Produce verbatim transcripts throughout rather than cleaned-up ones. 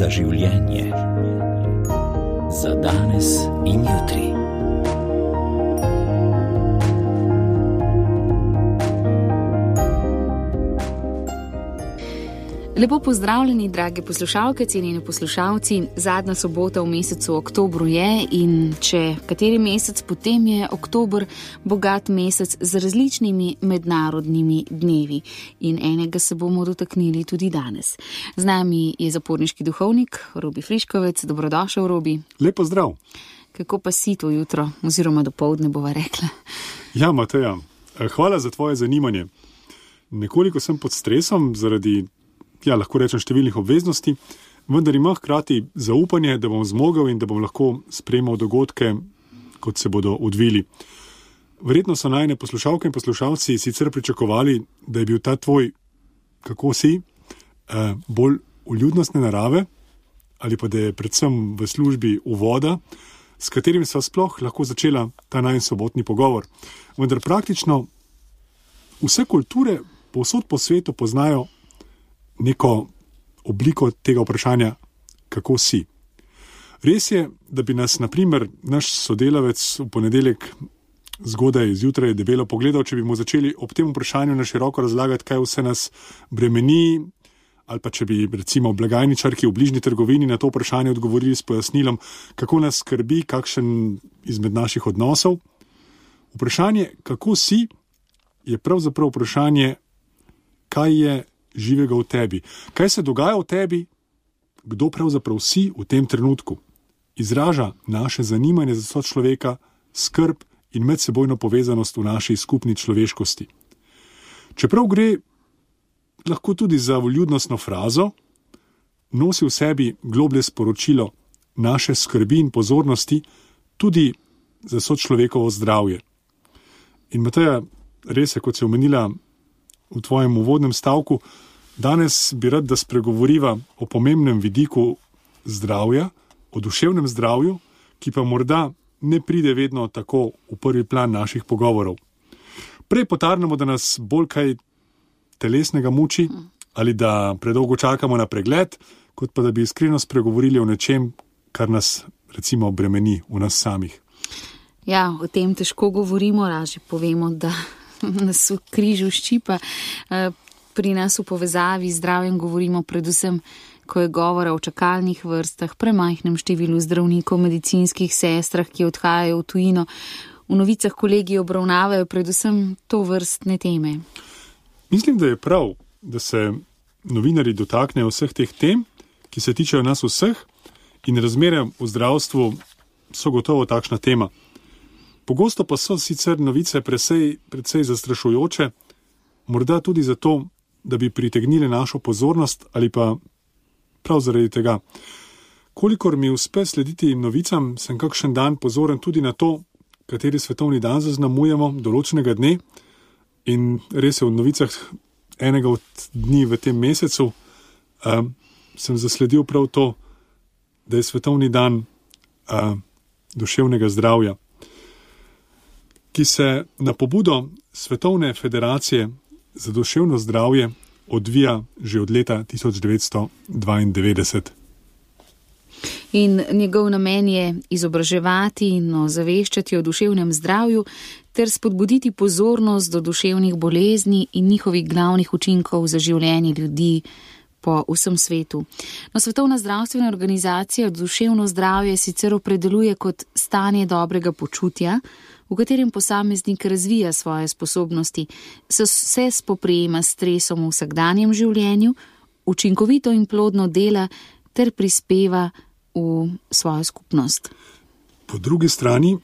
za življenje. Za danes in jutri. Lepo pozdravljeni, drage poslušalke, cenjeni poslušalci. Zadnja sobota v mesecu oktobru je in če kateri mesec, potem je oktober bogat mesec z različnimi mednarodnimi dnevi. In enega se bomo dotaknili tudi danes. Z nami je zaporniški duhovnik Robi Friškovec. Dobrodošel, Robi. Lepo zdrav. Kako pa si to jutro, oziroma dopoldne bova rekla? Ja, Mateja, hvala za tvoje zanimanje. Nekoliko sem pod stresom zaradi ja, lahko rečem številnih obveznosti, vendar imam hkrati zaupanje, da bom zmogel in da bom lahko sprejemal dogodke, kot se bodo odvili. Verjetno so najine poslušalke in poslušalci sicer pričakovali, da je bil ta tvoj, kako si, eh, bolj vljudnostne narave, ali pa da je predvsem v službi uvoda, s katerim sva sploh lahko začela ta najin sobotni pogovor. Vendar praktično vse kulture povsod po svetu poznajo neko obliko tega vprašanja, kako si. Res je, da bi nas, na primer, naš sodelavec v ponedeljek zgodaj zjutraj debelo pogledal, če bi mu začeli ob tem vprašanju na široko razlagati, kaj vse nas bremeni, ali pa če bi recimo blagajničarki v bližnji trgovini na to vprašanje odgovorili s pojasnilom, kako nas skrbi, kakšen izmed naših odnosov. Vprašanje, kako si, je pravzaprav vprašanje, kaj je živega v tebi. Kaj se dogaja v tebi, kdo pravzaprav si v tem trenutku? Izraža naše zanimanje za sočloveka, skrb in medsebojno povezanost v naši skupni človeškosti. Čeprav gre lahko tudi za vljudnostno frazo, nosi v sebi globlje sporočilo naše skrbi in pozornosti tudi za sočlovekovo zdravje. In Mateja, res je, kot si omenila v tvojem uvodnem stavku, danes bi rad, da spregovoriva o pomembnem vidiku zdravja, o duševnem zdravju, ki pa morda ne pride vedno tako v prvi plan naših pogovorov. Prej potarnamo, da nas bolj kaj telesnega muči ali da predolgo čakamo na pregled, kot pa da bi iskreno spregovorili o nečem, kar nas recimo bremeni v nas samih. Ja, o tem težko govorimo, raje povemo, da nas v križu ščipa. Pri nas v povezavi z zdravjem govorimo predvsem, ko je govora o čakalnih vrstah, premajhnem številu zdravnikov, medicinskih sestrah, ki odhajajo v tujino. V novicah kolegi obravnavajo predvsem to vrstne teme. Mislim, da je prav, da se novinarji dotaknejo vseh teh tem, ki se tičejo nas vseh, in razmere v zdravstvu so gotovo takšna tema. Pogosto pa so sicer novice precej, precej zastrašujoče, morda tudi zato, da bi pritegnili našo pozornost ali pa prav zaradi tega. Kolikor mi uspe slediti novicam, sem kakšen dan pozoren tudi na to, kateri svetovni dan zaznamujemo določenega dne, in res je v novicah enega od dni v tem mesecu um, sem zasledil prav to, da je svetovni dan um, duševnega zdravja, ki se na pobudo Svetovne federacije za duševno zdravje odvija že od leta tisoč devetsto dvaindevetdeset. In njegov namen je izobraževati in ozaveščati o duševnem zdravju ter spodbuditi pozornost do duševnih bolezni in njihovih glavnih učinkov za življenje ljudi po vsem svetu. No, Svetovna zdravstvena organizacija duševno zdravje sicer opredeljuje kot stanje dobrega počutja, v katerem posameznik razvija svoje sposobnosti, se spoprijema s stresom v vsakdanjem življenju, učinkovito in plodno dela ter prispeva v svojo skupnost. Po drugi strani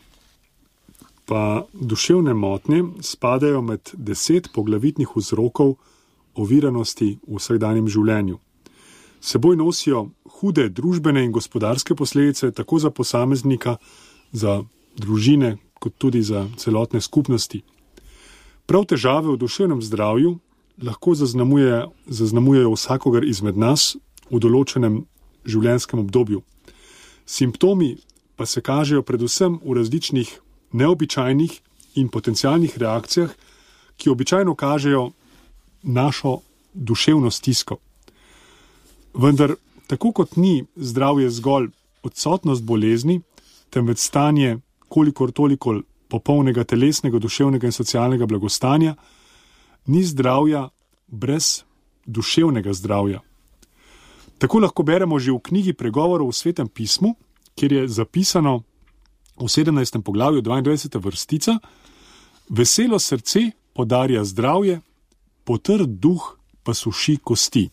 pa duševne motnje spadajo med deset poglavitnih vzrokov oviranosti v vsakdanjem življenju. Seboj nosijo hude družbene in gospodarske posledice tako za posameznika, za družine, kot tudi za celotne skupnosti. Prav težave v duševnem zdravju lahko zaznamuje, zaznamujejo vsakogar izmed nas v določenem življenjskem obdobju. Simptomi pa se kažejo predvsem v različnih neobičajnih in potencialnih reakcijah, ki običajno kažejo našo duševno stisko. Vendar tako kot ni zdravje zgolj odsotnost bolezni, temveč stanje kolikor toliko popolnega telesnega, duševnega in socialnega blagostanja, ni zdravja brez duševnega zdravja. Tako lahko beremo že v knjigi Pregovorov v Svetem pismu, kjer je zapisano v sedemnajstem poglavju dvaindvajseta vrstica: veselo srce podarja zdravje, potrd duh pa suši kosti.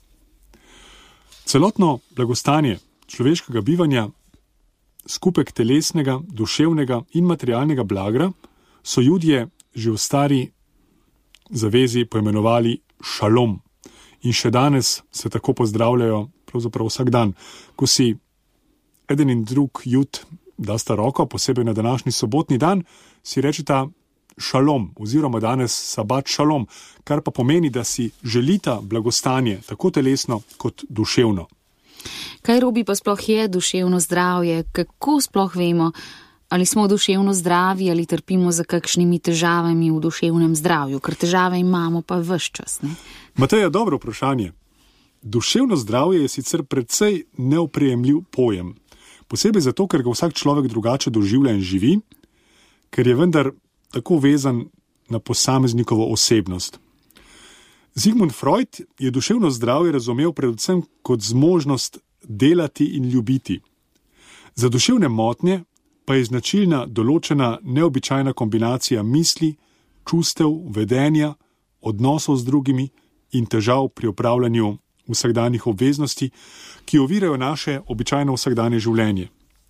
Celotno blagostanje človeškega bivanja, skupek telesnega, duševnega in materialnega blagra, so Judje že v stari zavezi poimenovali šalom. In še danes se tako pozdravljajo pravzaprav vsak dan. Ko si eden in drug Jud dasta roko, posebej na današnji sobotni dan, si rečeta šalom, oziroma danes sabat šalom, kar pa pomeni, da si želita blagostanje, tako telesno kot duševno. Kaj, Robi, pa sploh je duševno zdravje? Kako sploh vemo, ali smo duševno zdravi ali trpimo za kakšnimi težavami v duševnem zdravju? Ker težave imamo pa ves čas, ne? Mateja, dobro vprašanje. Duševno zdravje je sicer precej neoprijemljiv pojem. Posebej zato, ker ga vsak človek drugače doživlja in živi, ker je vendar tako vezan na posameznikovo osebnost. Sigmund Freud je duševno zdravje razumel predvsem kot zmožnost delati in ljubiti. Za duševne motnje pa je značilna določena neobičajna kombinacija misli, čustev, vedenja, odnosov z drugimi in težav pri opravljanju vsakdanjih obveznosti, ki ovirajo naše običajno vsakdanje življenje.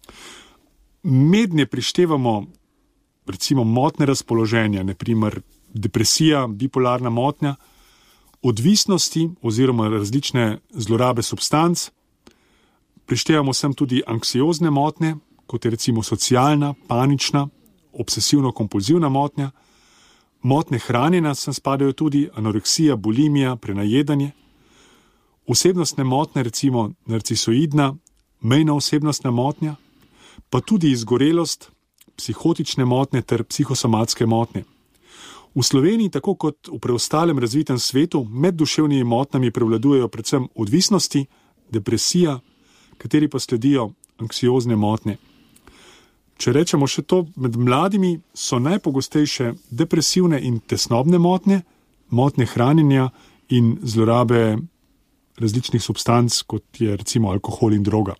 Mednje prištevamo recimo motne razpoloženja, na primer depresija, bipolarna motnja, odvisnosti oziroma različne zlorabe substanc. Prištevamo sem tudi anksiozne motnje, kot je recimo socialna, panična, obsesivno-kompulzivna motnja. Motne hranjenja sem spadajo tudi anoreksija, bulimija, prenajedanje. Osebnostne motnje, recimo narcisoidna, mejna osebnostna motnja, pa tudi izgorelost, psihotične motnje ter psihosomatske motnje. V Sloveniji, tako kot v preostalem razvitem svetu, med duševnimi motnjami prevladujejo predvsem odvisnosti, depresija, kateri pa sledijo anksiozne motnje. Če rečemo še to, med mladimi so najpogostejše depresivne in tesnobne motnje, motnje hranjenja in zlorabe različnih substanc, kot je recimo alkohol in droga.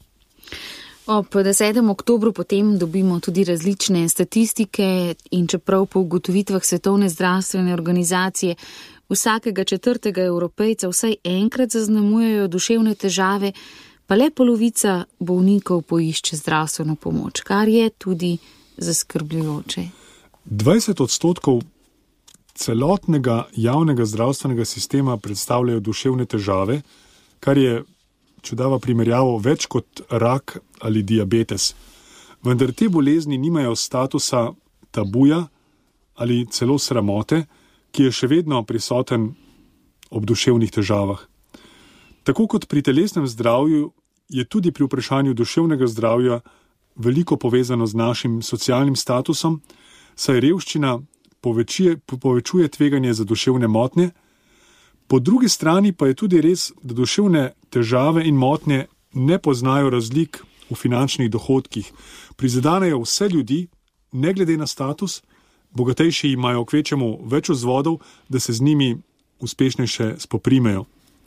Ob desetem oktobru potem dobimo tudi različne statistike in čeprav po ugotovitvah Svetovne zdravstvene organizacije vsakega četrtega Evropejca vsaj enkrat zaznamujejo duševne težave, pa le polovica bolnikov poišče zdravstveno pomoč, kar je tudi zaskrbljujoče. dvajset odstotkov celotnega javnega zdravstvenega sistema predstavljajo duševne težave, kar je, če dava primerjavo, več kot rak ali diabetes. Vendar te bolezni nimajo statusa tabuja ali celo sramote, ki je še vedno prisoten ob duševnih težavah. Tako kot pri telesnem zdravju je tudi pri vprašanju duševnega zdravja veliko povezano z našim socialnim statusom, saj revščina povečuje, povečuje tveganje za duševne motnje. Po drugi strani pa je tudi res, da duševne težave in motnje ne poznajo razlik v finančnih dohodkih. Prizadanejo vse ljudi, ne glede na status, bogatejši imajo kvečemu več vzvodov, da se z njimi uspešnejše spoprimejo.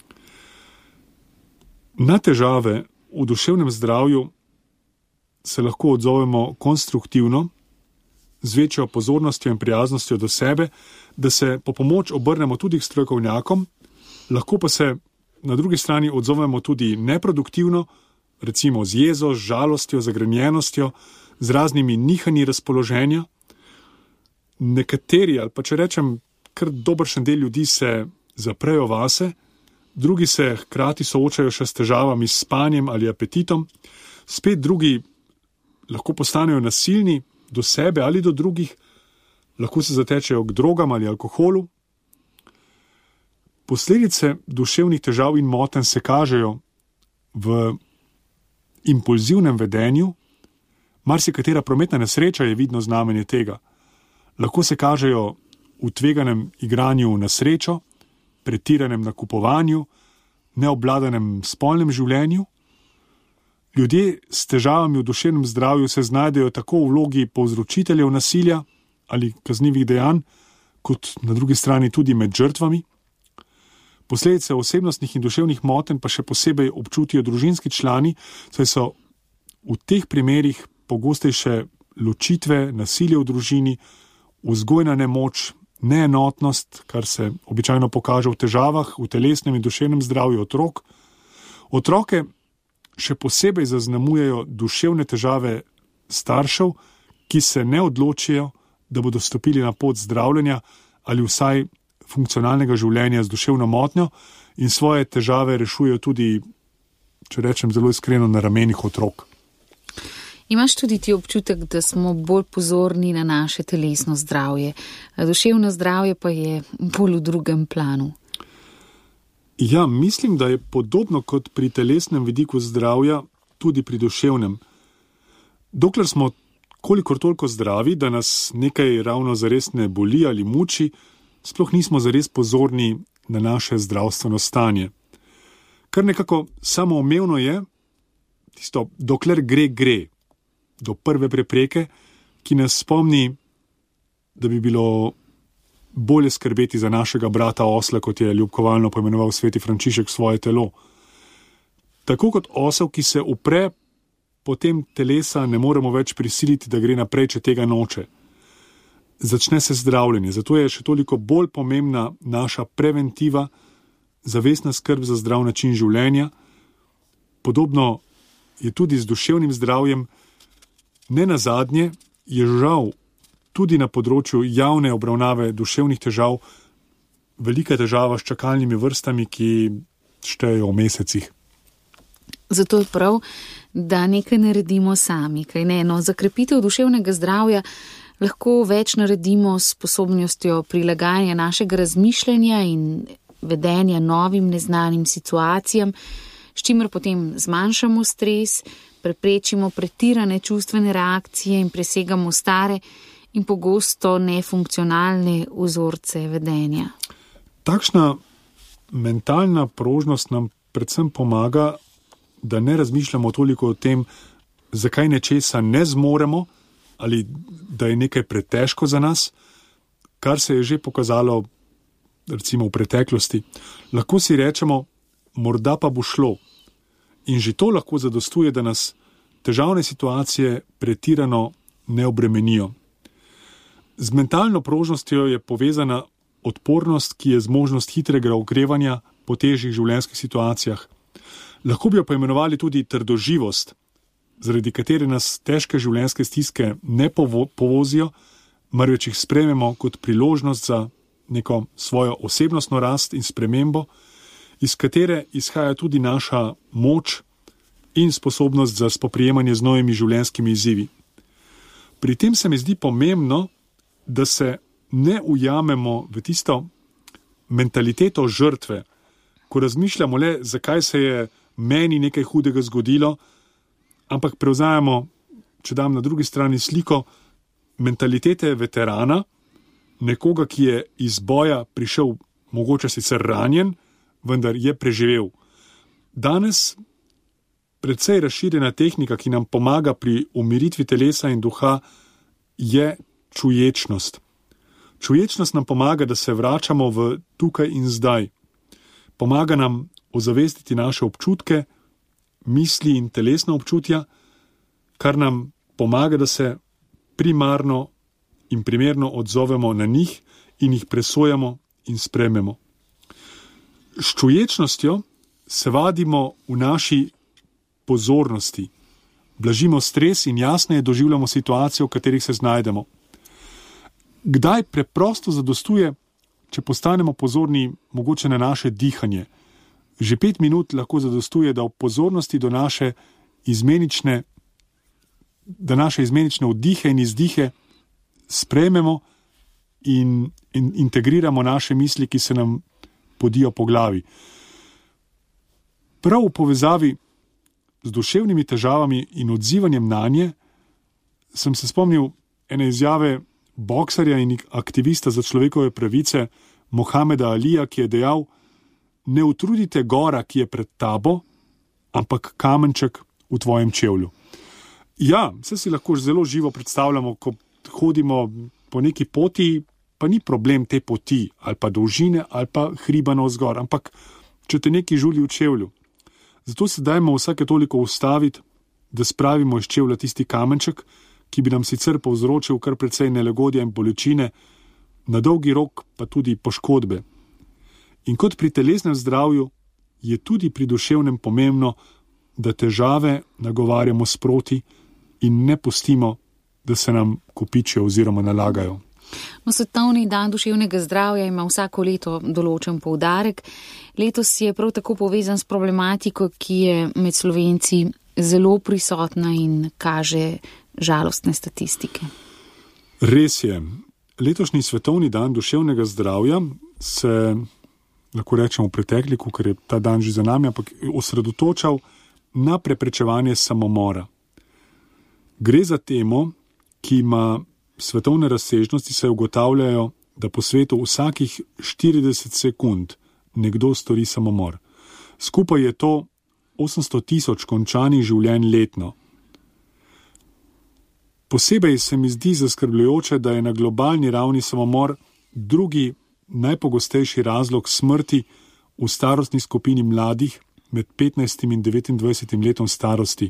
Na težave v duševnem zdravju se lahko odzovemo konstruktivno, z večjo pozornostjo in prijaznostjo do sebe, da se po pomoč obrnemo tudi k strokovnjakom, lahko pa se na drugi strani odzovemo tudi neproduktivno, recimo z jezo, z žalostjo, zagrenjenostjo, z raznimi nihanji razpoloženja. Nekateri, ali pa če rečem, kar dobršen del ljudi se zaprejo vase, drugi se hkrati soočajo še s težavami s spanjem ali apetitom, spet drugi lahko postanejo nasilni do sebe ali do drugih, lahko se zatečejo k drogam ali alkoholu. Posledice duševnih težav in motenj se kažejo v impulzivnem vedenju, marsikatera prometna nesreča je vidno znamenje tega. Lahko se kažejo v tveganem igranju na srečo, pretiranem nakupovanju neobvladanem spolnem življenju. Ljudje s težavami v duševnem zdravju se znajdejo tako v vlogi povzročiteljev nasilja ali kaznivih dejanj, kot na drugi strani tudi med žrtvami. Posledice osebnostnih in duševnih motenj pa še posebej občutijo družinski člani, saj so v teh primerih pogostejše ločitve, nasilje v družini, vzgojna nemoč, neenotnost, kar se običajno pokaže v težavah v telesnem in duševnem zdravju otrok. Otroke še posebej zaznamujejo duševne težave staršev, ki se ne odločijo, da bodo stopili na pot zdravljenja ali vsaj funkcionalnega življenja z duševno motnjo in svoje težave rešujejo tudi, če rečem zelo iskreno, na ramenih otrok. Imaš tudi ti občutek, da smo bolj pozorni na naše telesno zdravje, duševno zdravje pa je bolj v drugem planu? Ja, mislim, da je podobno kot pri telesnem vidiku zdravja, tudi pri duševnem. Dokler smo kolikor toliko zdravi, da nas nekaj ravno zares ne boli ali muči, sploh nismo zares pozorni na naše zdravstveno stanje. Kar nekako samoumevno je, tisto, dokler gre, gre, do prve prepreke, ki nas spomni, da bi bilo bolje skrbeti za našega brata osla, kot je ljubkovalno poimenoval sveti Frančišek svoje telo. Tako kot osel, ki se upre, potem telesa ne moremo več prisiliti, da gre naprej, če tega noče. Začne se zdravljenje, zato je še toliko bolj pomembna naša preventiva, zavestna skrb za zdrav način življenja. Podobno je tudi z duševnim zdravjem. Ne nazadnje je žal tudi na področju javne obravnave duševnih težav velika težava s čakalnimi vrstami, ki štejejo v mesecih. Zato je prav, da nekaj naredimo sami, kaj ne? No, za krepitev duševnega zdravja lahko več naredimo s sposobnostjo prilagajanja našega razmišljanja in vedenja novim neznanim situacijam, s čimer potem zmanjšamo stres, preprečimo pretirane čustvene reakcije in presegamo stare in pogosto nefunkcionalne vzorce vedenja. Takšna mentalna prožnost nam predvsem pomaga, da ne razmišljamo toliko o tem, zakaj nečesa ne zmoremo ali da je nekaj pretežko za nas, kar se je že pokazalo recimo v preteklosti. Lahko si rečemo, morda pa bo šlo. In že to lahko zadostuje, da nas težavne situacije pretirano ne obremenijo. Z mentalno prožnostjo je povezana odpornost, ki je zmožnost hitrega okrevanja po težjih življenjskih situacijah. Lahko bi jo poimenovali tudi trdoživost, zaradi katere nas težke življenjske stiske ne povo- povozijo, marveč jih sprejmemo kot priložnost za neko svojo osebnostno rast in spremembo, iz katere izhaja tudi naša moč in sposobnost za spoprijemanje z novimi življenjskimi izzivi. Pri tem se mi zdi pomembno, da se ne ujamemo v tisto mentaliteto žrtve, ko razmišljamo le, zakaj se je meni nekaj hudega zgodilo, ampak prevzajamo, če dam na drugi strani sliko, mentalitete veterana, nekoga, ki je iz boja prišel mogoče sicer ranjen, vendar je preživel. Danes precej razširjena tehnika, ki nam pomaga pri umiritvi telesa in duha, je čuječnost. Čuječnost nam pomaga, da se vračamo v tukaj in zdaj. Pomaga nam ozavestiti naše občutke, misli in telesna občutja, kar nam pomaga, da se primarno in primerno odzovemo na njih in jih presojamo in sprejmemo. S čuječnostjo se vadimo v naši pozornosti, blažimo stres in jasneje doživljamo situacijo, v katerih se znajdemo. Kdaj preprosto zadostuje, če postanemo pozorni mogoče na naše dihanje. Že pet minut lahko zadostuje, da v pozornosti do naše izmenične, da naše izmenične vdihe in izdihe sprejmemo in, in integriramo naše misli, ki se nam podijo po glavi. Prav v povezavi z duševnimi težavami in odzivanjem na nje sem se spomnil ene izjave boksarja in aktivista za človekove pravice Mohameda Alija, ki je dejal, ne utrudite gora, ki je pred tabo, ampak kamenček v tvojem čevlju. Ja, vse si lahko zelo živo predstavljamo, ko hodimo po neki poti, pa ni problem te poti, ali pa dolžine, ali pa hriba navzgor, ampak če te neki žuli v čevlju. Zato se dajmo vsake toliko ustaviti, da spravimo iz čevlja tisti kamenček, ki bi nam sicer povzročil kar precej nelagodja in bolečine, na dolgi rok pa tudi poškodbe. In kot pri telesnem zdravju je tudi pri duševnem pomembno, da težave nagovarjamo sproti in ne pustimo, da se nam kopičijo oziroma nalagajo. No, Svetovni dan duševnega zdravja ima vsako leto določen poudarek. Letos je prav tako povezan s problematiko, ki je med Slovenci zelo prisotna in kaže žalostne statistike. Res je. Letošnji Svetovni dan duševnega zdravja se, lahko rečemo v pretekliku, ker je ta dan že za nami, ampak osredotočal na preprečevanje samomora. Gre za temo, ki ima svetovne razsežnosti, se ugotavljajo, da po svetu vsakih štirideset sekund nekdo stori samomor. Skupaj je to osemsto tisoč končanih življenj letno. Posebej se mi zdi zaskrbljujoče, da je na globalni ravni samomor drugi najpogostejši razlog smrti v starostni skupini mladih med petnajstim in devetindvajsetim letom starosti.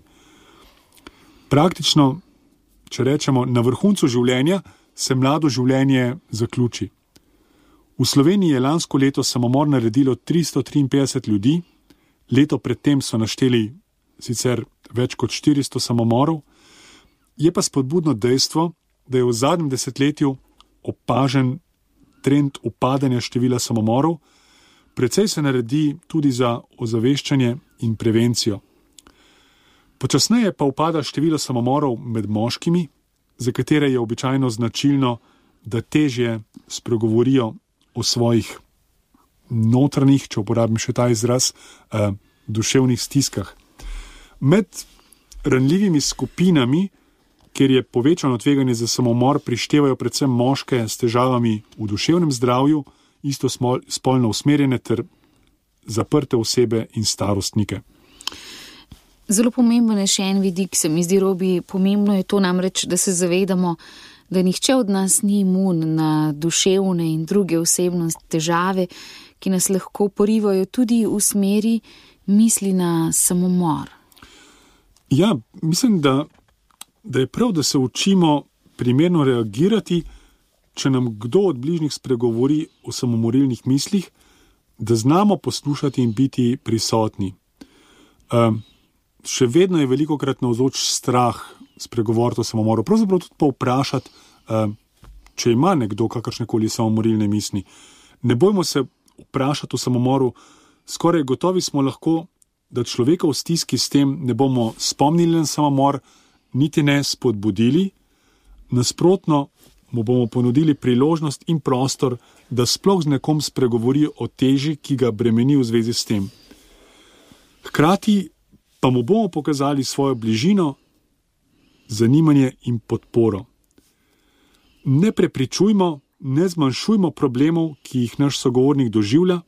Praktično, če rečemo, na vrhuncu življenja se mlado življenje zaključi. V Sloveniji je lansko leto samomor naredilo tristo triinpetdeset ljudi, leto predtem so našteli sicer več kot štiristo samomorov, je pa spodbudno dejstvo, da je v zadnjem desetletju opažen trend upadanja števila samomorov, precej se naredi tudi za ozaveščanje in prevencijo. Počasneje pa upada število samomorov med moškimi, za katere je običajno značilno, da težje spregovorijo o svojih notranjih, če uporabim še ta izraz, eh, duševnih stiskah. Med ranljivimi skupinami, kjer je povečano tveganje za samomor, prištevajo predvsem moške s težavami v duševnem zdravju, isto spolno usmerjene ter zaprte osebe in starostnike. Zelo pomemben je še en vidik, se mi zdi, Robi, pomembno je to namreč, da se zavedamo, da nihče od nas ni imun na duševne in druge osebnosti težave, ki nas lahko porivajo tudi v smeri misli na samomor. Ja, mislim, da, da je prav, da se učimo primerno reagirati, če nam kdo od bližnjih spregovori o samomorilnih mislih, da znamo poslušati in biti prisotni. Uh, še vedno je velikokrat navzoč strah spregovoriti o samomoru, pravzaprav tudi pa vprašati, uh, če ima nekdo kakršnekoli samomorilne misli. Ne bojmo se vprašati o samomoru, skoraj gotovi smo lahko, da človeka v stiski s tem ne bomo spomnili na samomor, niti ne spodbudili, nasprotno mu bomo ponudili priložnost in prostor, da sploh z nekom spregovori o teži, ki ga bremeni v zvezi s tem. Hkrati pa mu bomo pokazali svojo bližino, zanimanje in podporo. Ne prepričujmo, ne zmanjšujmo problemov, ki jih naš sogovornik doživlja.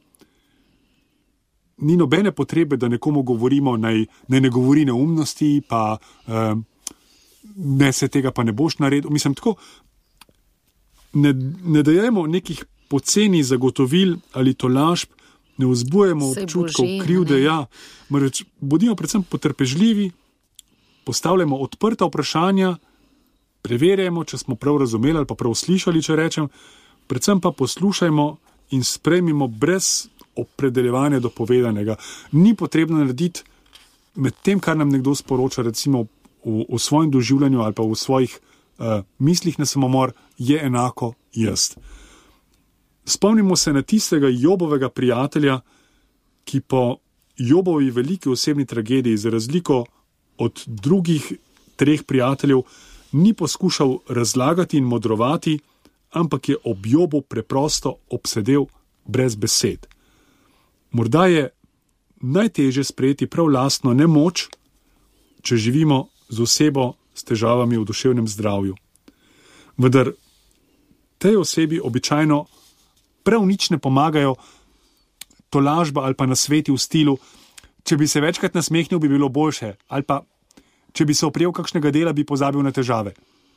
Ni nobene potrebe, da nekomu govorimo, naj, naj ne govori neumnosti, pa eh, ne se tega pa ne boš naredil. Mislim, tako, ne, ne dajemo nekih poceni zagotovil ali tolažb, ne vzbujemo občutkov krivde. Ja, reč, bodimo predvsem potrpežljivi, postavljamo odprta vprašanja, preverjamo, če smo prav razumeli ali pa prav slišali, če rečem, predvsem pa poslušajmo in sprejmimo brez opredeljevanja do povedanega. Ni potrebno narediti med tem, kar nam nekdo sporoča, recimo v, v svojem doživljanju ali pa v svojih uh, mislih na samomor, je enako jaz. Spomnimo se na tistega Jobovega prijatelja, ki po Jobovi veliki osebni tragediji, za razliko od drugih treh prijateljev, ni poskušal razlagati in modrovati, ampak je ob Jobu preprosto obsedel brez besed. Morda je najtežje sprejeti prav lastno nemoč, če živimo z osebo s težavami v duševnem zdravju. Vendar tej osebi običajno prav nič ne pomagajo tolažba ali pa nasveti v stilu, če bi se večkrat nasmehnil, bi bilo boljše, ali pa če bi se oprijel kakšnega dela, bi pozabil na težave.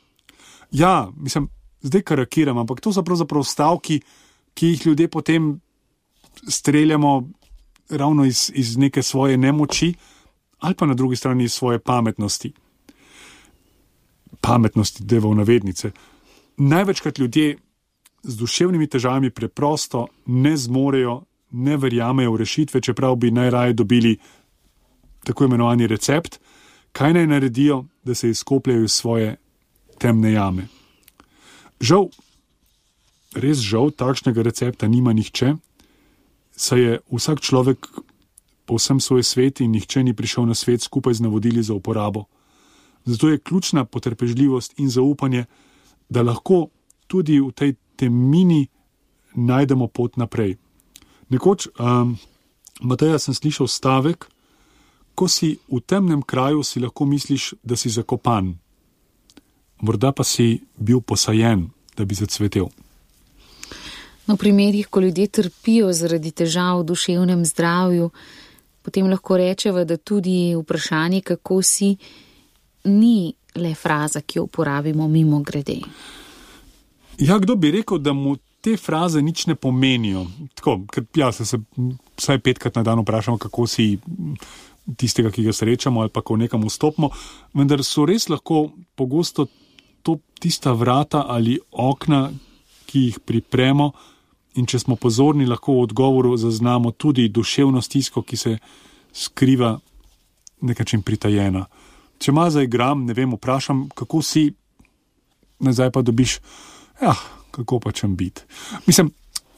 Ja, mislim, zdaj karakiram, ampak to so pravzaprav stavki, ki jih ljudje potem streljamo ravno iz, iz neke svoje nemoči ali pa na drugi strani iz svoje pametnosti. Pametnosti, deva v navednice. Največkrat ljudje z duševnimi težavami preprosto ne zmorejo, ne verjamejo v rešitve, čeprav bi najraje dobili tako imenovani recept, kaj naj naredijo, da se izkopljajo iz svoje temne jame. Žal, res žal, takšnega recepta nima nihče, saj je vsak človek povsem svoj svet in nihče ni prišel na svet skupaj z navodili za uporabo. Zato je ključna potrpežljivost in zaupanje, da lahko tudi v tej temini najdemo pot naprej. Nekoč, um, Mateja, sem slišal stavek, ko si v temnem kraju, si lahko misliš, da si zakopan. Morda pa si bil posajen, da bi zacvetel. No, v primerih, ko ljudje trpijo zaradi težav v duševnem zdravju, potem lahko rečeva, da tudi vprašanje, kako si, ni le fraza, ki jo uporabimo mimo grede. Ja, kdo bi rekel, da mu te fraze nič ne pomenijo? Tako, ker ja, se, se vsaj petkrat na dan vprašamo, kako si tistega, ki ga srečamo ali pa ko nekam vstopimo, vendar so res lahko pogosto to tista vrata ali okna, ki jih pripremo, in če smo pozorni, lahko v odgovoru zaznamo tudi duševno stisko, ki se skriva nekačim pritajena. Če malo zaigram, ne vem, vprašam, kako si, nazaj pa dobiš, ja, kako pa čem biti. Mislim,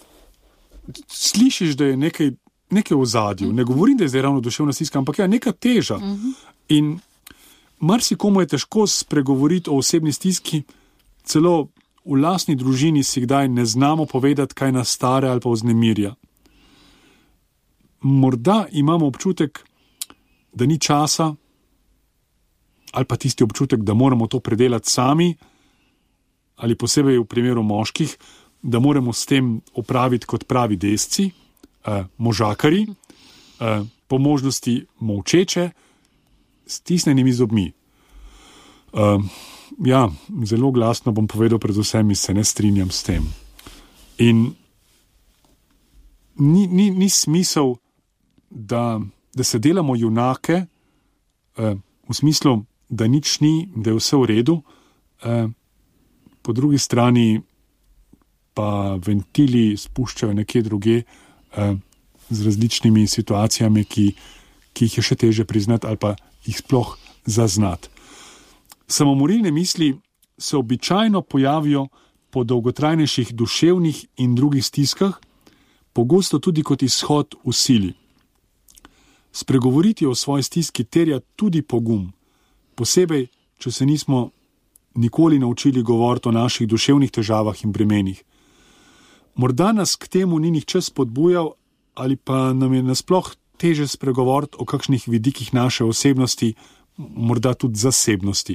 slišiš, da je nekaj, nekaj v zadju, ne govorim, da je zdaj ravno duševna stiska, ampak ja, neka teža. In marsikomu je težko spregovoriti o osebni stiski, celo v lastni družini si kdaj ne znamo povedati, kaj nas stare ali pa vznemirja. Morda imamo občutek, da ni časa, ali pa tisti občutek, da moramo to predelati sami, ali posebej v primeru moških, da moramo s tem opraviti kot pravi desci, eh, možakari, eh, po možnosti molčeče, s stisnjenimi zobmi. Eh, ja, zelo glasno bom povedal, predvsem se ne strinjam s tem. In ni, ni, ni smisel, da, da se delamo junake, eh, v smislu, da nič ni, da je vse v redu, eh, po drugi strani pa ventili spuščajo nekje druge eh, z različnimi situacijami, ki, ki jih je še teže priznati ali pa jih sploh zaznati. Samomorilne misli se običajno pojavijo po dolgotrajnejših duševnih in drugih stiskah, pogosto tudi kot izhod v sili. Spregovoriti o svoji stiski terja tudi pogum, posebej, če se nismo nikoli naučili govoriti o naših duševnih težavah in bremenih. Morda nas k temu ni nihče spodbujal ali pa nam je nasploh teže spregovoriti o kakšnih vidikih naše osebnosti, morda tudi zasebnosti.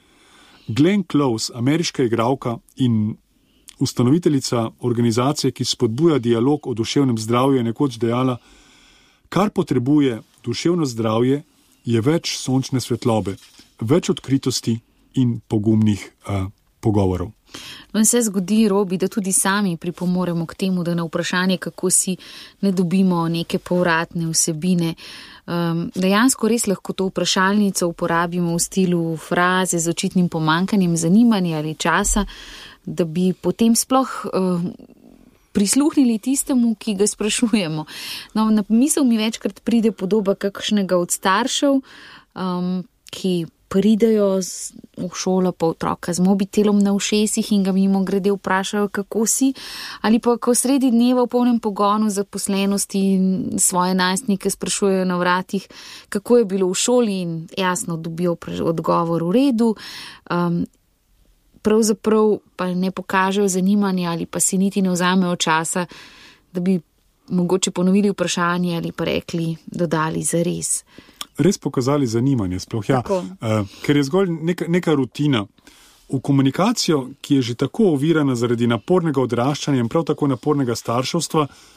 Glenn Close, ameriška igralka in ustanoviteljica organizacije, ki spodbuja dialog o duševnem zdravju, je nekoč dejala, kar potrebuje duševno zdravje, je več sončne svetlobe, več odkritosti in pogumnih uh, pogovorov. No in se zgodi, Robi, da tudi sami pripomoremo k temu, da na vprašanje, kako si, ne dobimo neke povratne vsebine. Um, dejansko res lahko to vprašalnico uporabimo v stilu fraze z očitnim pomankanjem zanimanja ali časa, da bi potem sploh uh, prisluhnili tistemu, ki ga sprašujemo. No, na misel mi večkrat pride podoba kakšnega od staršev, um, ki pridejo v šolo pa otroka z mobitelom na ušesih in ga mimo grede vprašajo, kako si, ali pa ko sredi dneva v polnem pogonu zaposlenosti svoje najstnike sprašujejo na vratih, kako je bilo v šoli in jasno dobijo odgovor v redu, um, pravzaprav pa ne pokažejo zanimanja ali pa si niti ne vzamejo časa, da bi mogoče ponovili vprašanje ali pa rekli, dodali zares. Res pokazali zanimanje, sploh ja, uh, ker je zgolj neka, neka rutina. V komunikacijo, ki je že tako ovirana zaradi napornega odraščanja in prav tako napornega starševstva,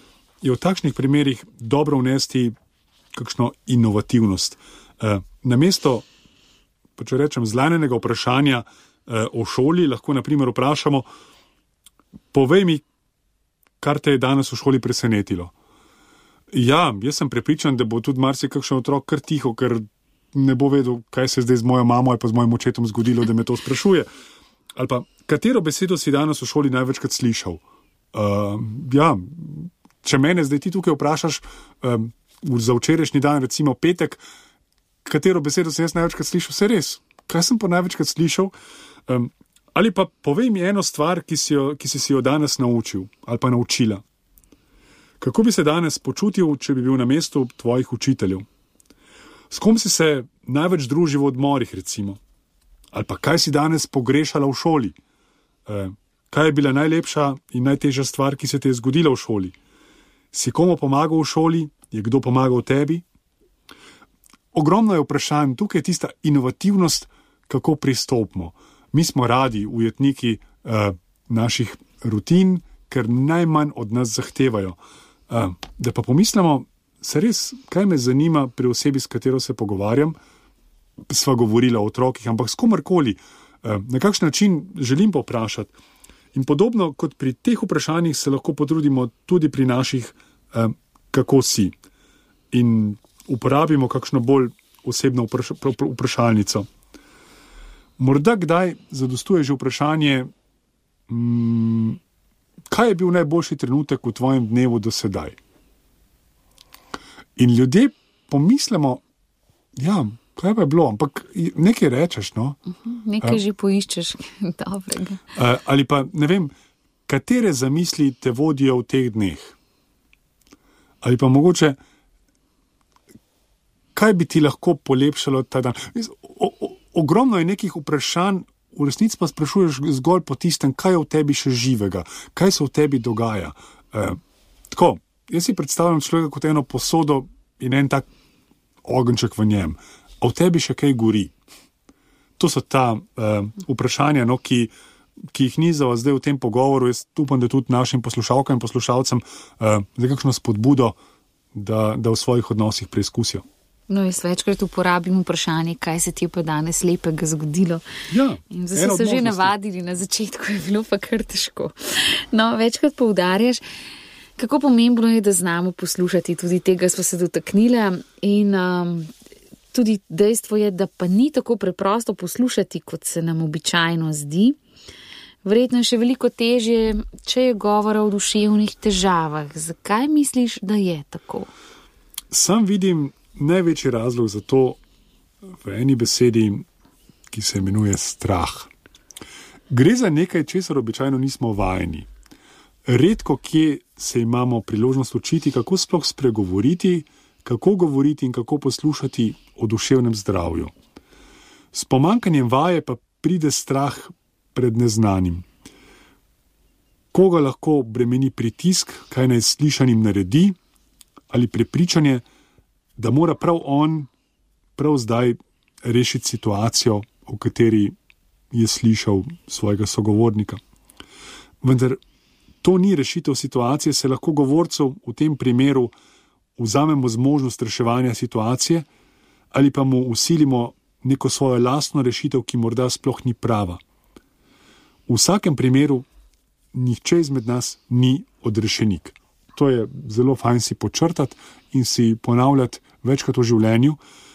je v takšnih primerih dobro vnesti kakšno inovativnost. Uh, namesto, pa če rečem, zlanenega vprašanja uh, o šoli, lahko na primer vprašamo, povej mi, kar te je danes v šoli presenetilo. Ja, jaz sem prepričan, da bo tudi marsikakšen otrok kar tiho, ker ne bo vedel, kaj se zdaj z mojo mamo ali pa z mojim očetom zgodilo, da me to sprašuje. Ali pa, katero besedo si danes v šoli največkrat slišal? Uh, ja, če mene zdaj ti tukaj vprašaš um, za včerajšnji dan, recimo petek, katero besedo sem jaz največkrat slišal, vse res. Kaj sem pa največkrat slišal? Um, ali pa povej mi eno stvar, ki si, jo, ki si si jo danes naučil ali pa naučila. Kako bi se danes počutil, če bi bil na mestu tvojih učiteljev? S kom si se največ družil v odmorih, recimo? Ali pa kaj si danes pogrešala v šoli? E, kaj je bila najlepša in najtežja stvar, ki se ti je zgodila v šoli? Si komu pomagal v šoli? Je kdo pomagal tebi? Ogromno je vprašanj, tukaj je tista inovativnost, kako pristopimo. Mi smo radi ujetniki e, naših rutin, ker najmanj od nas zahtevajo. E, da pa pomislimo, se res, kaj me zanima pri osebi, s katero se pogovarjam, sva govorila o otrokih, ampak s komarkoli, na kakšen način želim povprašati. In podobno kot pri teh vprašanjih se lahko potrudimo tudi pri naših, kako si. In uporabimo kakšno bolj osebno vpraš vprašalnico. Morda kdaj zadostuje že vprašanje, mm, kaj je bil najboljši trenutek v tvojem dnevu do sedaj? In ljudje pomislimo, ja, kaj pa je bilo, ampak nekaj rečeš, no? Nekaj že poiščeš dobrega. Ali pa, ne vem, katere zamisli te vodijo v teh dneh? Ali pa mogoče, kaj bi ti lahko polepšalo ta dan? O, o, ogromno je nekih vprašanj, v resnici pa sprašuješ zgolj po tistem, kaj je v tebi še živega, kaj se v tebi dogaja. E, tako, jaz si predstavljam človeka kot eno posodo in en tak ogenček v njem. A v tebi še kaj gori? To so ta uh, vprašanja, no, ki, ki jih nizava zdaj v tem pogovoru. Jaz upam, da tudi našim poslušalkam in poslušalcem uh, za kakšno spodbudo, da, da v svojih odnosih preizkusijo. No, jaz večkrat uporabim vprašanje, kaj se ti je pa danes lepega zgodilo. Ja, in zdaj so se že navadili, na začetku je bilo pa kar težko. No, večkrat poudarjaš, kako pomembno je, da znamo poslušati, tudi tega smo se dotaknili in um, tudi dejstvo je, da pa ni tako preprosto poslušati, kot se nam običajno zdi. Verjetno je še veliko težje, če je govora o duševnih težavah. Zakaj misliš, da je tako? Sam vidim največji razlog za to v eni besedi, ki se imenuje strah. Gre za nekaj, česar običajno nismo vajeni. Redko kje se imamo priložnost učiti, kako sploh spregovoriti, kako govoriti in kako poslušati o duševnem zdravju. S pomanjkanjem vaje pa pride strah pred neznanim. Koga lahko bremeni pritisk, kaj naj slišanim naredi, ali prepričanje, da mora prav on prav zdaj rešiti situacijo, v kateri je slišal svojega sogovornika. Vendar to ni rešitev situacije, se lahko govorcu v tem primeru vzamemo z možnost reševanja situacije ali pa mu usilimo neko svojo lastno rešitev, ki morda sploh ni prava. V vsakem primeru nihče izmed nas ni odrešenik. To je zelo fajn si počrtati in si ponavljati večkrat v življenju.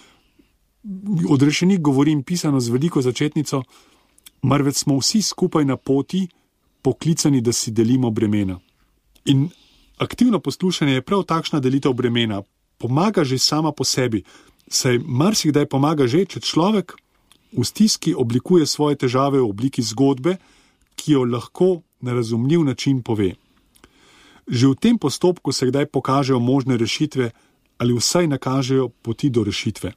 Odrešenik govorim pisano z veliko začetnico, marveč smo vsi skupaj na poti, poklicani, da si delimo bremena. In aktivno poslušanje je prav takšna delitev bremena. Pomaga že sama po sebi, saj marsikdaj pomaga že, če človek v stiski oblikuje svoje težave v obliki zgodbe, ki jo lahko na razumljiv način pove. Že v tem postopku se kdaj pokažejo možne rešitve ali vsaj nakažejo poti do rešitve.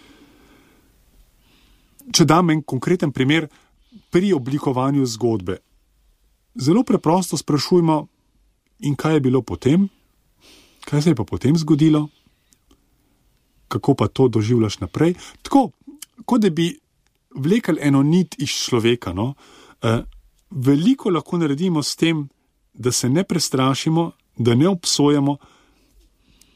Če dam en konkreten primer pri oblikovanju zgodbe. Zelo preprosto sprašujmo, in kaj je bilo potem? Kaj se je pa potem zgodilo? Kako pa to doživljaš naprej? Tako, kot da bi vlekel eno nit iz človeka. No? E, veliko lahko naredimo s tem, da se ne prestrašimo, da ne obsojamo,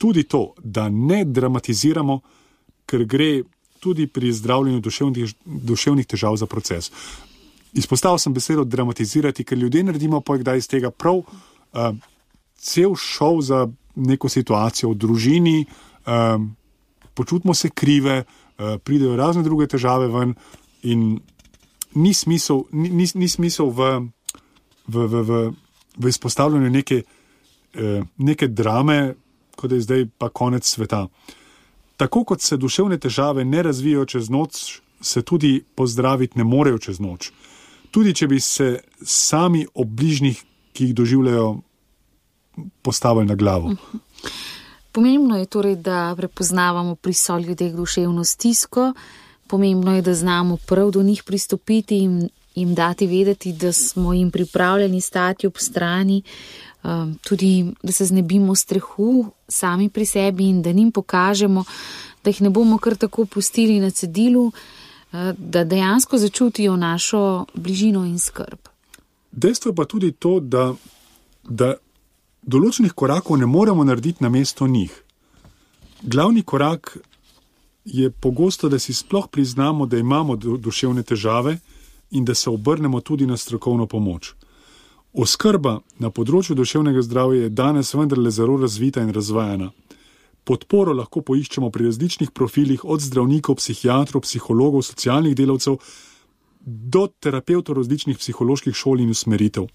tudi to, da ne dramatiziramo, ker gre tudi pri zdravljenju duševnih, duševnih težav za proces. Izpostavil sem besedo dramatizirati, ker ljudje naredimo pa kdaj iz tega prav uh, cel šov za neko situacijo v družini, uh, počutimo se krive, uh, pridejo razne druge težave ven in ni smisel, ni, ni, ni smisel v, v, v, v, v izpostavljanju neke, uh, neke drame, kot je zdaj pa konec sveta. Tako kot se duševne težave ne razvijajo čez noč, se tudi pozdraviti ne morejo čez noč. Tudi če bi se sami ob bližnjih, ki jih doživljajo, postavili na glavo. Pomembno je torej, da prepoznavamo pri soljudeh duševno stisko, pomembno je, da znamo prav do njih pristopiti in jim dati vedeti, da smo jim pripravljeni stati ob strani, tudi da se znebimo strahu sami pri sebi in da njim pokažemo, da jih ne bomo kar tako pustili na cedilu, da dejansko začutijo našo bližino in skrb. Dejstvo je pa tudi to, da, da določenih korakov ne moremo narediti namesto njih. Glavni korak je pogosto, da si sploh priznamo, da imamo duševne težave in da se obrnemo tudi na strokovno pomoč. Oskrba na področju duševnega zdravja je danes vendarle zelo razvita in razvajana. Podporo lahko poiščemo pri različnih profilih, od zdravnikov, psihiatrov, psihologov, socialnih delavcev do terapevtov različnih psiholoških šol in usmeritev.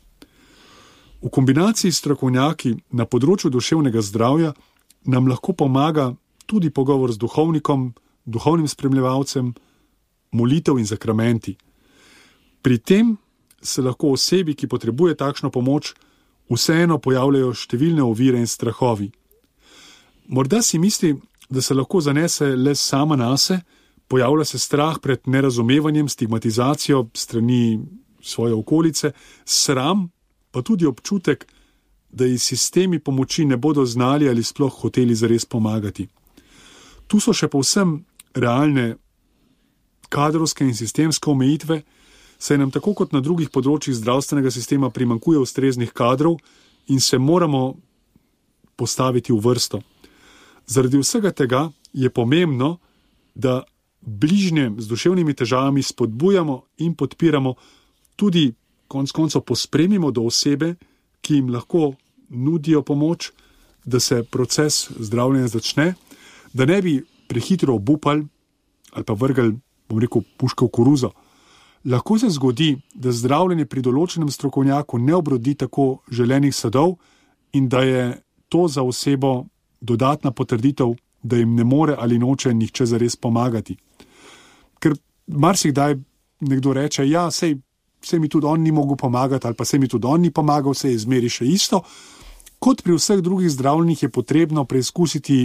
V kombinaciji s strokovnjaki na področju duševnega zdravja nam lahko pomaga tudi pogovor z duhovnikom, duhovnim spremljevalcem, molitev in zakramenti. Pri tem se lahko osebi, ki potrebuje takšno pomoč, vseeno pojavljajo številne ovire in strahovi. Morda si misli, da se lahko zanese le sama nase, pojavlja se strah pred nerazumevanjem, stigmatizacijo strani svoje okolice, sram, pa tudi občutek, da ji sistemi pomoči ne bodo znali ali sploh hoteli zares pomagati. Tu so še povsem realne kadrovske in sistemske omejitve, saj nam tako kot na drugih področjih zdravstvenega sistema primanjkuje ustreznih kadrov in se moramo postaviti v vrsto. Zaradi vsega tega je pomembno, da bližnje z duševnimi težavami spodbujamo in podpiramo, tudi konec koncev pospremimo do osebe, ki jim lahko nudijo pomoč, da se proces zdravljenja začne, da ne bi prehitro obupali ali pa vrgli, bom rekel, puško v koruzo. Lahko se zgodi, da zdravljenje pri določenem strokovnjaku ne obrodi tako želenih sadov in da je to za osebo dodatna potrditev, da jim ne more ali noče nihče zares pomagati. Ker marsikdaj nekdo reče, ja, sej, sej mi tudi on ni mogel pomagati ali pa sej mi tudi on ni pomagal, sej je zmeri še isto. Kot pri vseh drugih zdravljenjih je potrebno preizkusiti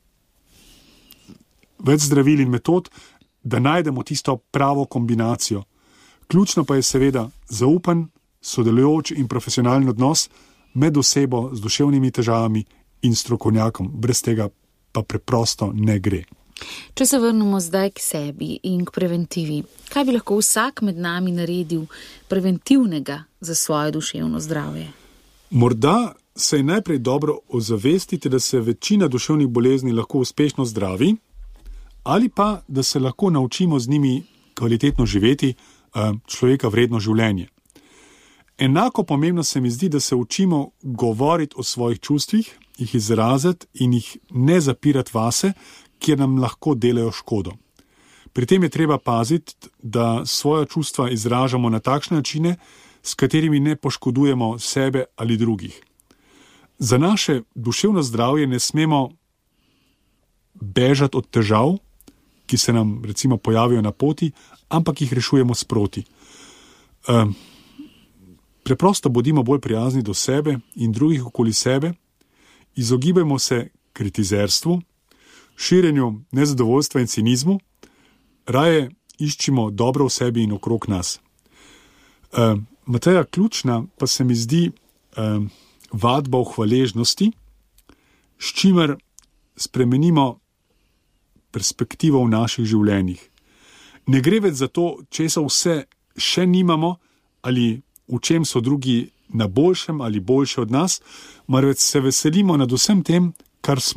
več zdravil in metod, da najdemo tisto pravo kombinacijo. Ključno pa je seveda zaupen, sodelujoč in profesionalen odnos med osebo z duševnimi težavami in strokovnjakom. Brez tega pa preprosto ne gre. Če se vrnemo zdaj k sebi in k preventivi, kaj bi lahko vsak med nami naredil preventivnega za svoje duševno zdravje? Morda se je najprej dobro ozavestiti, da se večina duševnih bolezni lahko uspešno zdravi, ali pa da se lahko naučimo z njimi kvalitetno živeti, človeka vredno življenje. Enako pomembno se mi zdi, da se učimo govoriti o svojih čustvih, jih izraziti in jih ne zapirati vase, kjer nam lahko delajo škodo. Pri tem je treba paziti, da svoja čustva izražamo na takšne načine, s katerimi ne poškodujemo sebe ali drugih. Za naše duševno zdravje ne smemo bežati od težav, ki se nam recimo pojavijo na poti, ampak jih rešujemo sproti. E, preprosto bodimo bolj prijazni do sebe in drugih okoli sebe, izogibajmo se kritizerstvu, širjenju nezadovoljstva in cinizmu, raje iščimo dobro v sebi in okrog nas. E, Mateja, ključna pa se mi zdi e, vadba v hvaležnosti, s čimer spremenimo perspektivo v naših življenjih. Ne gre več za to, česa vse še nimamo ali v čem so drugi na boljšem ali boljše od nas, marveč se veselimo nad vsem tem, kar smo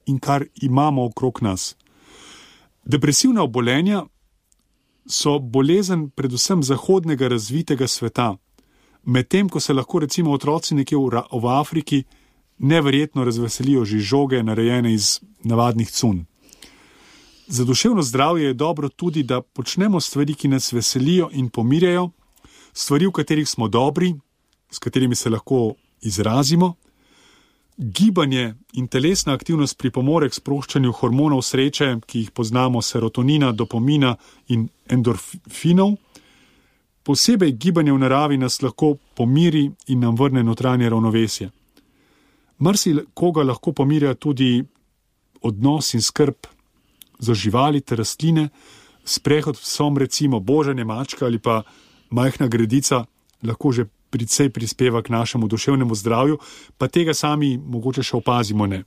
in kar imamo okrog nas. Depresivna obolenja so bolezen predvsem zahodnega razvitega sveta, medtem ko se lahko recimo otroci nekje v, v Afriki neverjetno razveselijo že žoge, narejene iz navadnih cun. Za duševno zdravje je dobro tudi, da počnemo stvari, ki nas veselijo in pomirjajo, stvari, v katerih smo dobri, s katerimi se lahko izrazimo. Gibanje in telesna aktivnost pripomore k sproščanju hormonov sreče, ki jih poznamo, serotonina, dopamina in endorfinov. Posebej gibanje v naravi nas lahko pomiri in nam vrne notranje ravnovesje. Marsikoga lahko pomirja tudi odnos in skrb za živali ter rastline, sprehod v som, recimo božanje mačka ali pa majhna gredica, lahko že precej prispeva k našemu duševnemu zdravju, pa tega sami mogoče še opazimo ne.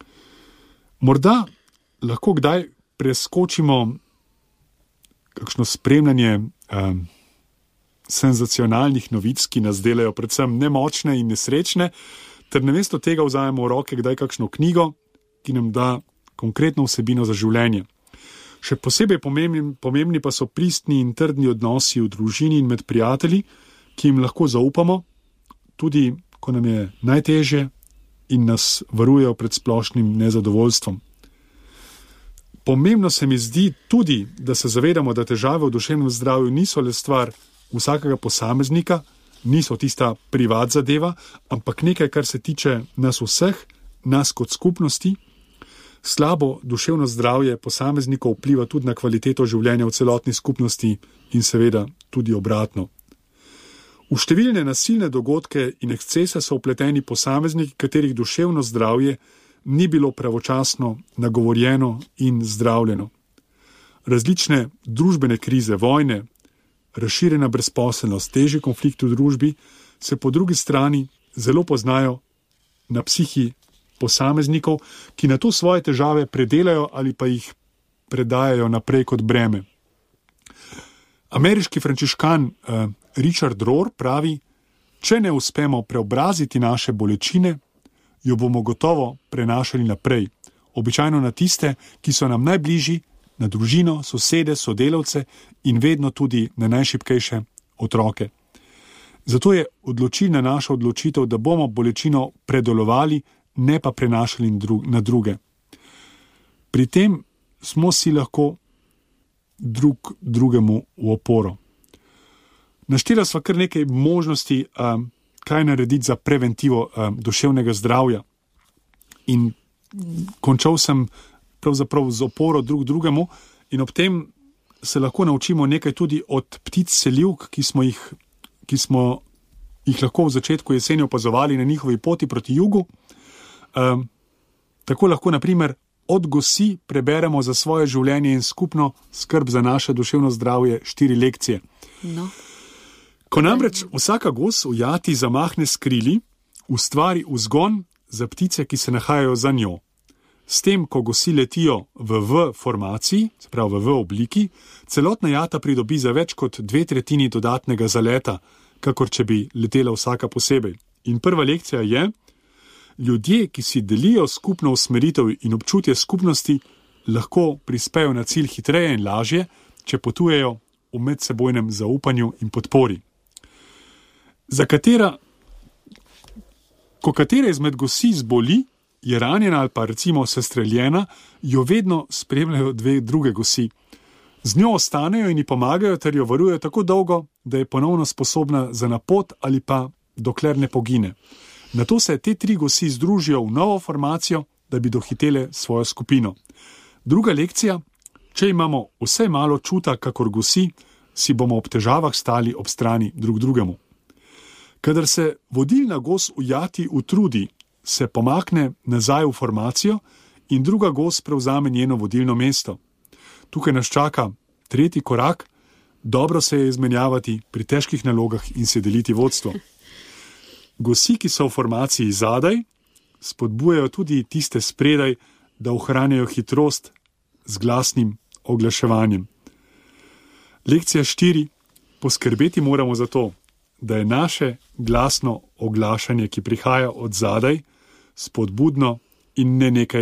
Morda lahko kdaj preskočimo kakšno spremljanje um, senzacionalnih novic, ki nas delajo predvsem nemočne in nesrečne, ter namesto tega vzajemo v roke kdaj kakšno knjigo, ki nam da konkretno vsebino za življenje. Še posebej pomembni, pomembni pa so pristni in trdni odnosi v družini in med prijatelji, ki jim lahko zaupamo, tudi ko nam je najtežje in nas varujejo pred splošnim nezadovoljstvom. Pomembno se mi zdi tudi, da se zavedamo, da težave v duševnem zdravju niso le stvar vsakega posameznika, niso tista privat zadeva, ampak nekaj, kar se tiče nas vseh, nas kot skupnosti. Slabo duševno zdravje posameznikov vpliva tudi na kvaliteto življenja v celotni skupnosti in seveda tudi obratno. V številne nasilne dogodke in ekscese so vpleteni posamezniki, katerih duševno zdravje ni bilo pravočasno nagovorjeno in zdravljeno. Različne družbene krize, vojne, razširjena brezposelnost, težji konflikti v družbi se po drugi strani zelo poznajo na psihi posameznikov, ki na to svoje težave predelajo ali pa jih predajajo naprej kot breme. Ameriški frančiškan uh, Richard Rohr pravi, če ne uspemo preobraziti naše bolečine, jo bomo gotovo prenašali naprej, običajno na tiste, ki so nam najbližji, na družino, sosede, sodelavce in vedno tudi na najšibkejše otroke. Zato je odločilna naša odločitev, da bomo bolečino predolovali, ne pa prenašali na druge. Pri tem smo si lahko drug drugemu v oporo. Naštela sva kar nekaj možnosti, um, kaj narediti za preventivo um, duševnega zdravja. In končal sem pravzaprav z oporo drug drugemu in ob tem se lahko naučimo nekaj tudi od ptic selivk, ki smo jih, ki smo jih lahko v začetku jeseni opazovali na njihovi poti proti jugu. Um, tako lahko, na primer, od gosi preberemo za svoje življenje in skupno skrb za naše duševno zdravje štiri lekcije. No. Ko namreč vsaka gos v jati zamahne s krili, ustvari vzgon za ptice, ki se nahajajo za njo. S tem, ko gosi letijo v V formaciji, se pravi v V obliki, celotna jata pridobi za več kot dve tretjini dodatnega zaleta, kakor če bi letela vsaka posebej. In prva lekcija je, ljudje, ki si delijo skupno usmeritev in občutje skupnosti, lahko prispejo na cilj hitreje in lažje, če potujejo v medsebojnem zaupanju in podpori. Za katera, ko katera izmed gosi zboli, je ranjena ali pa recimo sestreljena, jo vedno spremljajo dve druge gosi. Z njo ostanejo in ji pomagajo ter jo varujejo tako dolgo, da je ponovno sposobna za napot ali pa dokler ne pogine. Nato se te tri gosi združijo v novo formacijo, da bi dohitele svojo skupino. Druga lekcija, če imamo vsaj malo čuta, kakor gosi, si bomo ob težavah stali ob strani drug drugemu. Kadar se vodilna gos v jati utrudi, se pomakne nazaj v formacijo in druga gos prevzame njeno vodilno mesto. Tukaj nas čaka tretji korak, dobro se je izmenjavati pri težkih nalogah in se deliti vodstvo. Gosi, ki so v formaciji zadaj, spodbujajo tudi tiste spredaj, da ohranjajo hitrost z glasnim oglaševanjem. Lekcija štiri. Poskrbeti moramo za to, da je naše glasno oglašanje, ki prihaja od zadaj, spodbudno in ne nekaj,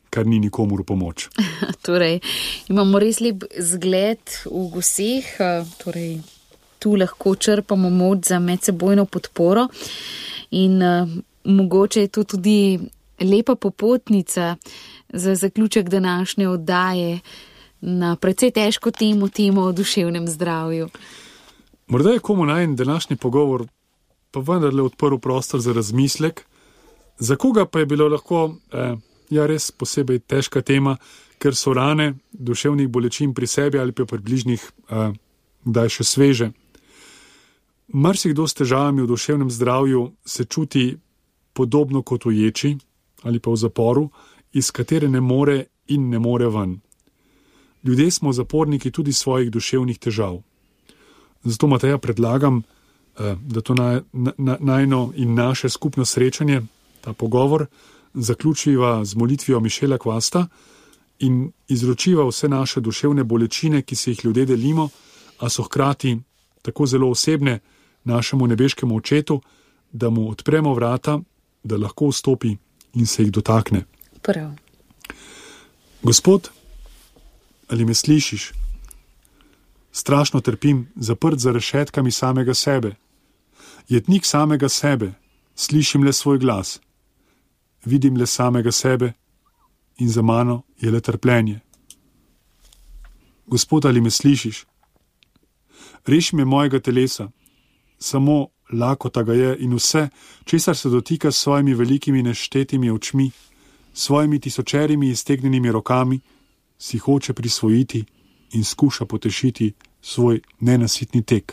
kar ni nikomur v pomoč. Torej, imamo res lep zgled v goseh, torej tu lahko črpamo moč za medsebojno podporo in uh, mogoče je to tudi lepa popotnica za zaključek današnje oddaje na precej težko temo, temo o duševnem zdravju. Morda je komu najn današnji pogovor pa vendarle odprl prostor za razmislek, za koga pa je bilo lahko eh, ja res posebej težka tema, ker so rane duševnih bolečin pri sebi ali pa pri bližnjih eh, kdaj še sveže. Marsikdo s težavami v duševnem zdravju se čuti podobno kot v ječi ali pa v zaporu, iz katere ne more in ne more ven. Ljudje smo zaporniki tudi svojih duševnih težav. Zato, Mateja, predlagam, da to najno in naše skupno srečanje, ta pogovor, zaključiva z molitvijo Mišela Kvasta in izročiva vse naše duševne bolečine, ki se jih ljudje delimo, a so hkrati tako zelo osebne našemu nebeškemu očetu, da mu odpremo vrata, da lahko vstopi in se jih dotakne. Prav. Gospod, ali me slišiš? Strašno trpim, zaprt za rešetkami samega sebe. Jetnik samega sebe, slišim le svoj glas. Vidim le samega sebe in za mano je le trpljenje. Gospod, ali me slišiš? Reši me mojega telesa, samo lakota ga je in vse, česar se dotika s svojimi velikimi neštetimi očmi, svojimi tisočerimi iztegnjenimi rokami, si hoče prisvojiti in skuša potešiti svoj nenasitni tek.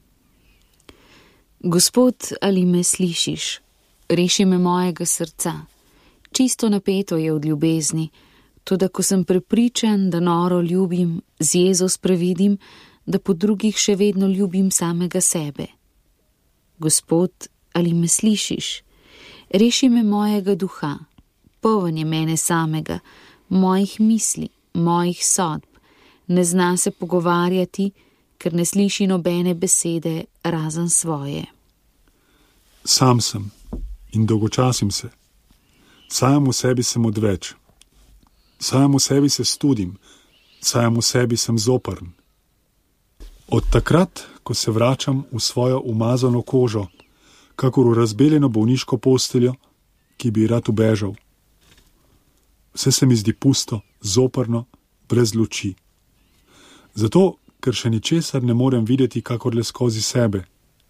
Gospod, ali me slišiš? Reši me mojega srca. Čisto napeto je od ljubezni, toda ko sem prepričan, da noro ljubim, z jezo sprevidim, da po drugih še vedno ljubim samega sebe. Gospod, ali me slišiš? Reši me mojega duha, poln je mene samega, mojih misli, mojih sodb, ne zna se pogovarjati, ker ne sliši nobene besede razen svoje. Sam sem in dolgočasim se. Sam v sebi sem odveč. Sam v sebi se studim, sam v sebi sem zoprn. Od takrat, ko se vračam v svojo umazano kožo, kakor v razbeljeno bolniško posteljo, ki bi rad ubežal. Vse se mi zdi pusto, zoprno, brez luči. Zato, ker še ničesar ne morem videti, kakor le skozi sebe.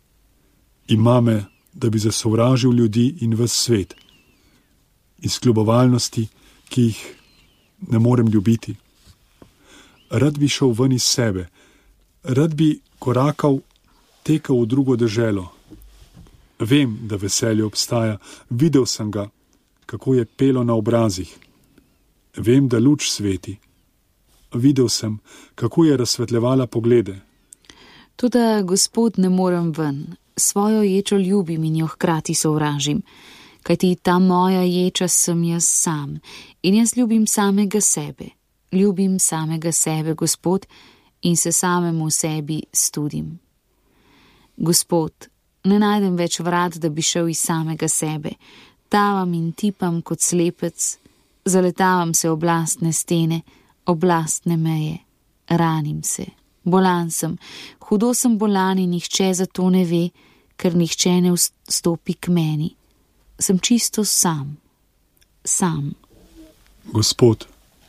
Ima me, da bi zasovražil ljudi in ves svet. Iz kljubovalnosti, ki jih ne morem ljubiti. Rad bi šel ven iz sebe, rad bi korakal, tekel v drugo deželo. Vem, da veselje obstaja, videl sem ga, kako je pelo na obrazih. Vem, da luč sveti. Videl sem, kako je razsvetljevala poglede. Toda, Gospod, ne morem ven, svojo ječo ljubim in jo hkrati sovražim, kajti ta moja ječa sem jaz sam in jaz ljubim samega sebe. Ljubim samega sebe, Gospod, in se samemu sebi studim. Gospod, ne najdem več vrat, da bi šel iz samega sebe. Tavam in tipam kot slepec, zaletavam se oblastne stene, oblastne meje, ranim se, bolan sem, hudo sem bolan in nihče za to ne ve, ker nihče ne vstopi k meni. Sem čisto sam, sam. Gospod,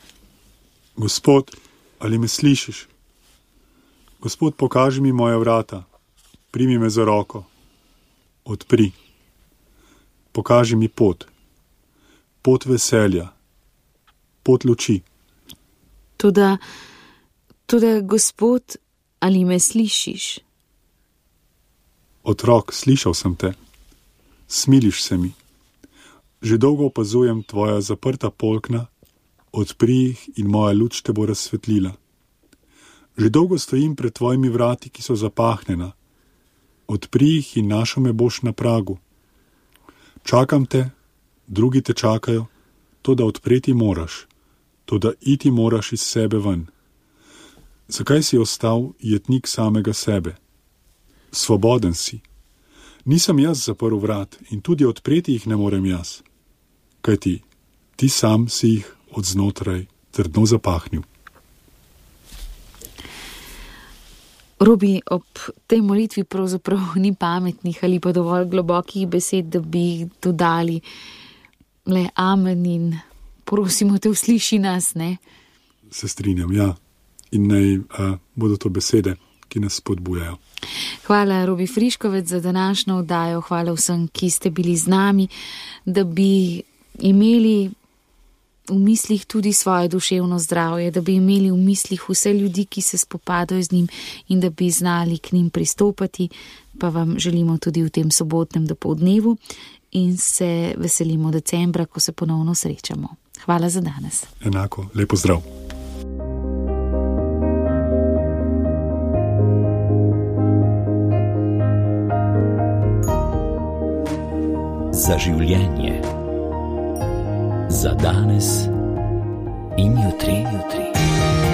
Gospod, ali me slišiš? Gospod, pokaži mi moja vrata, primi me za roko, odpri. Pokaži mi pot, pot veselja, pot luči. Toda, toda, Gospod, ali me slišiš? Otrok, slišal sem te, smiliš se mi. Že dolgo opazujem tvoja zaprta polkna, odpri jih in moja luč te bo razsvetlila. Že dolgo stojim pred tvojimi vrati, ki so zapahnjena. Odpri jih in našel me boš na pragu. Čakam te, drugi te čakajo, to da odpreti moraš, to da iti moraš iz sebe ven. Zakaj si ostal jetnik samega sebe? Svoboden si. Nisem jaz zaprl vrat in tudi odpreti jih ne morem jaz. Kajti ti sam si jih od znotraj trdno zapahnil. Robi, ob tej molitvi pravzaprav ni pametnih ali pa dovolj globokih besed, da bi jih dodali. Le amen in prosimo te, usliši nas, ne? Se strinjam, ja. In naj a, bodo to besede, ki nas spodbujajo. Hvala, Robi Friškovec, za današnjo oddajo. Hvala vsem, ki ste bili z nami, da bi imeli v mislih tudi svoje duševno zdravje, da bi imeli v mislih vse ljudi, ki se spopadajo z njim in da bi znali k njim pristopati. Pa vam želimo tudi v tem sobotnem dopoldnevu in se veselimo decembra, ko se ponovno srečamo. Hvala za danes. Enako, lepo zdrav. Za življenje. Za danes in jutri, jutri.